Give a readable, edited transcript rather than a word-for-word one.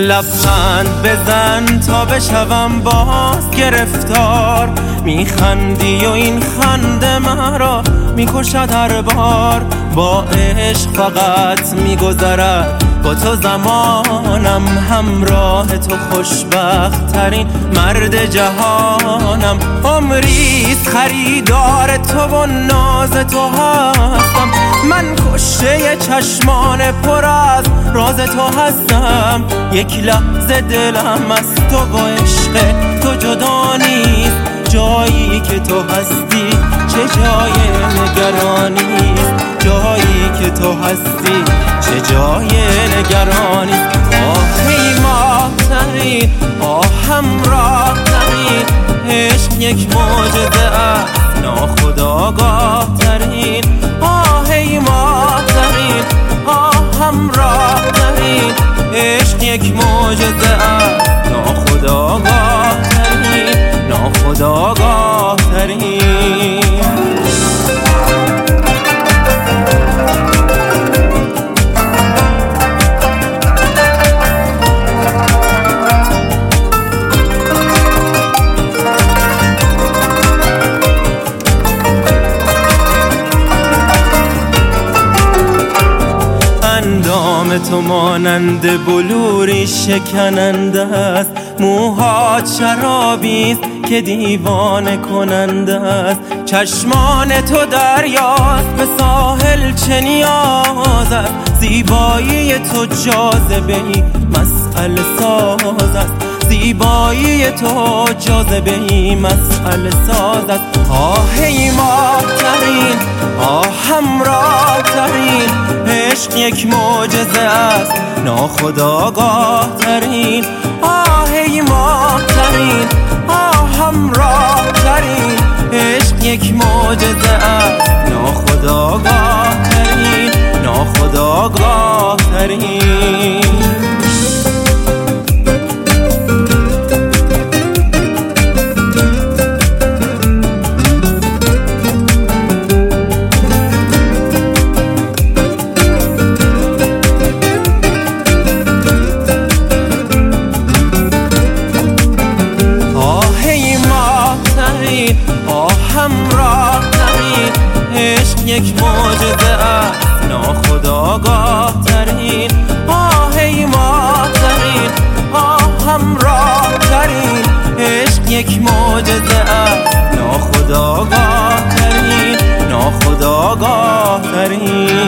لبخند بزن تا بشوم باز گرفتار. میخندی و این خنده مرا میکشد هر بار. با عشق فقط میگذرد با تو زمانم، همراه تو خوشبخت ترین مرد جهانم. عمریست خریدار تو و ناز تو هستم. من کشته چشمان پر از راز تو هستم. یک لحظه دلم از تو و عشق تو جدا نیست. جایی که تو هستی چه جای نگرانیست. جایی که تو هستی چه جای نگرانیست. آهی ماه ترین، همراه ترین، عشق یک معجزه است ناخودآگاه ترین. آهی ماه ترین، همراه ترین، عشق یک معجزه است ناخودآگاه ترین، ناخودآگاه ترین. اندام تو مانند بلوری شکننده است. موهات شرابیست که دیوانه کننده است. چشمان تو دریاست به ساحل چه نیاز است. زیبایی تو جاذبه‌ای مسئله ساز است. زیبایی تو جاذبه‌ای مسئله ساز است. آهی ماه ترین، همراه ترین، عشق یک معجزه است ناخودآگاه ترین. آهی ماه ترین، همراه ترین، عشق یک معجزه است ناخودآگاه ترین، ناخودآگاه ترین. همراه ترین، عشق یک معجزه است ناخودآگاه ترین. آهی ماه ترین، همراه ترین، عشق یک معجزه است ناخودآگاه ترین، ناخودآگاه ترین.